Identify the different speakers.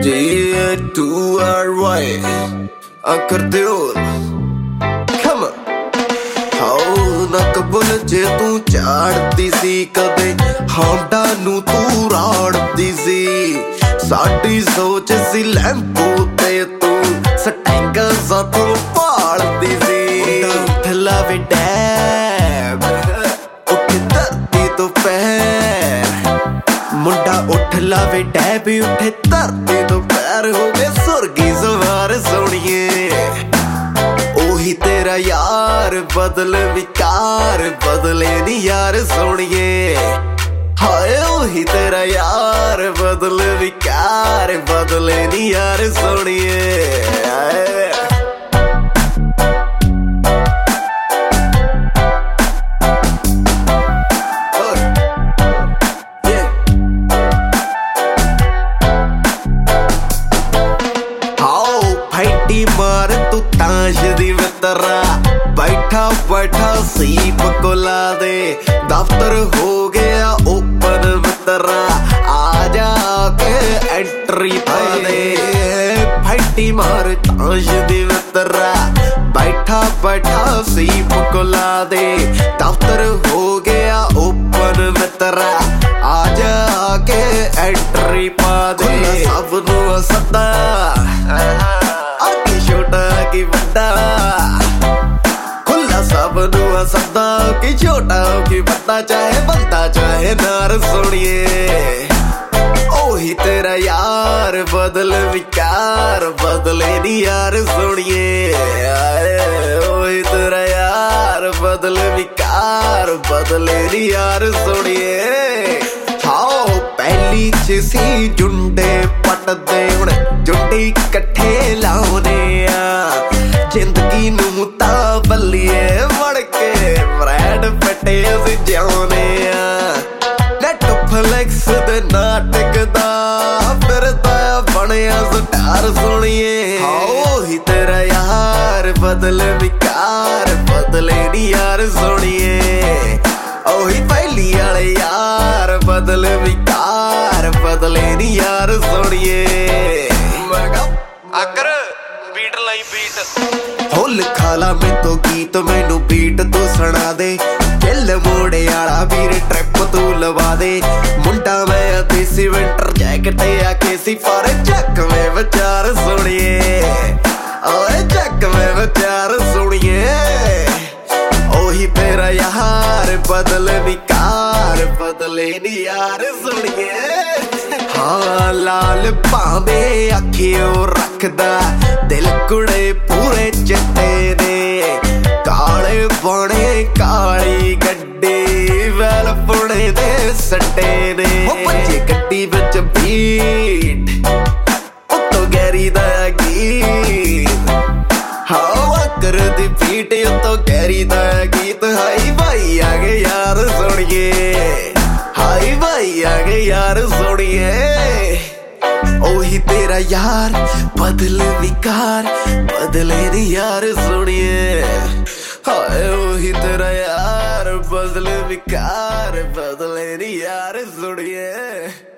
Speaker 1: D-A-2-R-Y Accordeon Come on ਨਾ ਕਬੂਲ ਜੇ ਤੂੰ ਝਾੜਦੀ ਸੀ ਕਦੇ ਹੌਂਡਾ ਨੂੰ ਤੂੰ ਰਾੜਦੀ ਸੀ ਸਾਡੀ ਸੋਚ ਸੀ ਲੈਂਪੂ ਤੇ ਤੂੰ ਸਟੈਂਗਾ ਸਾਥੋਂ ਭਾਲਦੀ ਸੀ ਉੱਠ ਲਾਵੇ ਡੈਬ ਉੱਠ ਧਰਤੀ ਤੋਂ ਪੈਰ ਮੁੰਡਾ ਉੱਠ ਲਾਵੇ ਡੈਬ ਉੱਠੇ ਧਰਤੀ ਤੋਂ ਪੈਰ ਹੋ ਗਏ ਸੁਰਗੀ ਸਵਾਰ ਸੋਣੀਏ ਉਹੀ ਤੇਰਾ ਯਾਰ ਬਦਲ ਵਿਕਾਰ ਬਦਲੇ ਨੀ ਯਾਰ ਸੋਣੀਏ ਹਾਏ ਉਹੀ ਤੇਰਾ ਯਾਰ ਬਦਲ ਵਿਕਾਰ ਬਦਲੇ ਨੀ ਯਾਰ ਸੋਣੀਏ ਮਾਰ ਤੂੰ ਤਾਸ਼ ਦੀ ਵਿਤਰਾ ਬੈਠਾ ਬੈਠਾ ਸੀਪ ਕੋਲਾ ਦੇ ਦਫ਼ਤਰ ਹੋ ਗਿਆ ਓਪਨ ਵਿਤਰਾ ਆ ਜਾ ਕੇ ਐਂਟਰੀ ਪਾ ਦੇ ਫੈਂਟੀ ਮਾਰ ਤਾਸ਼ ਦੀ ਵਿਤਰਾ ਬੈਠਾ ਬੈਠਾ ਸੀਪ ਕੋਲਾ ਦੇ ਦਫ਼ਤਰ ਹੋ ਗਿਆ ਓਪਨ ਵਿਤਰਾ ਆ ਜਾ ਕੇ ਐਂਟਰੀ ਪਾ ਦੇ ਸਭ ਨੂੰ ਸੱਦਾ ਛੋਟਾ ਕੀ ਵੱਡਾ ਖੁੱਲਾ ਸਭ ਨੂੰ ਸੱਦਾ ਕਿ ਛੋਟਾ ਕੀ ਵੱਡਾ ਚਾਹੇ ਬੰਦਾ ਚਾਹੇ ਨਾਰ ਸੋਣੀਏ ਉਹੀ ਤੇਰਾ ਯਾਰ ਬਦਲ ਵਿਕਾਰ ਬਦਲੇ ਨੀ ਯਾਰ ਸੋਣੀਏ ਉਹੀ ਤੇਰਾ ਯਾਰ ਬਦਲ ਵਿਕਾਰ ਬਦਲੇ ਨੀ ਯਾਰ ਸੋਣੀਏ ਹਾਓ ਪਹਿਲੀ ਚ ਸੀ ਜੁੰਡੇ ਪੱਟਦੇ ਹੁਣ ਜੁੰਡੇ ਇਕੱਠੇ ਲਾਉਨੇ ਆ ਜ਼ਿੰਦਗੀ ਨੂੰ ਤਾਂ ਬੱਲੀਏ ਵੜ ਕੇ ਬ੍ਰੈਡ ਪੱਟੇ ਅਸੀਂ ਜਿਉਨੇ ਆ ਨੈਟਫਲਿਕਸ ਦੇ ਨਾਟਕ ਦਾ ਫਿਰਦਾ ਬਣਿਆ ਸਟਾਰ ਸੋਣੀਏ ਉਹੀ ਤੇਰਾ ਯਾਰ ਬਦਲ ਵਿਕਾਰ ਬਦਲੇ ਨੀ ਯਾਰ ਸੋਣੀਏ ਉਹੀ ਪਹਿਲੀ ਵਾਲੇ ਯਾਰ ਬਦਲ ਵਿਕਾਰ ਬਦਲੇ ਨੀ ਯਾਰ ਸੋਣੀਏ ਆਕਰ ਬੀਟ ਲਈ ਬੀਟ ਹੋ ਲਿਖਾ ਲਾ ਮੈਥੋਂ ਗੀਤ ਮੈਨੂੰ ਬੀਟ ਤੂੰ ਸੁਣਾ ਦੇ ਦਿਲ ਮੋੜੇ ਵਾਲਾ ਵੀਰ ਟ੍ਰਿਪ ਤੂੰ ਲਵਾ ਦੇ ਮੁੰਡਾ ਮੈਂ ਦੇਸੀ ਵਿੰਟਰ ਜੈਕਟ ਆ ਕੇ ਸੀ ਪਰ ਚੱਕਵੇਂ ਵਿਚਾਰ ਸੁਣੀਏ ਓਏ ਚੱਕਵੇਂ ਵਿਚਾਰ ਸੁਣੀਏ ਉਹੀ ਤੇਰਾ ਯਾਰ ਬਦਲ ਵਿਕਾਰ ਬਦਲੇ ਨੀ ਯਾਰ ਸੁਣੀਏ ਹਾਂ ਲਾਲ ਭਾਵੇਂ ਅੱਖੀਓ ਰੱਖਦਾ ਦਿਲ ਕੁੜੇ ਪੂਰੇ ਚਿੱਟੇ ਨੇ ਕਾਲੇ ਬਣੇ ਕਾਲੀ ਗੱਡੀ ਵੈਲ ਪੁਣੇ ਦੇ ਸੱਟੇ ਨੇ ਉਹ ਬੱਚੇ ਗੱਡੀ ਵਿੱਚ ਬੀਟ ਉੱਤੋਂ ਗੈਰੀ ਦਾ ਗੀਤ ਹਵਾ ਕਰਦੀ ਬੀਟ ਉੱਤੋਂ ਗੈਰੀ ਦਾ ਗੀਤ ਹਾਈ ਭਾਈ ਆ ਗਏ ਯਾਰ ਸੁਣੀਏ ਹਾਈ ਭਾਈ ਆ ਗਏ ਯਾਰ ਸੁਣੀਏ ਉਹੀ ਤੇਰਾ ਯਾਰ ਬਦਲ ਵਿਕਾਰ ਬਦਲੇ ਨੀ ਯਾਰ ਸੁਣੀਏ ਹਾਏ ਉਹੀ ਤੇਰਾ ਯਾਰ ਬਦਲ ਵਿਕਾਰ ਬਦਲੇ ਨੀ ਯਾਰ ਸੁਣੀਏ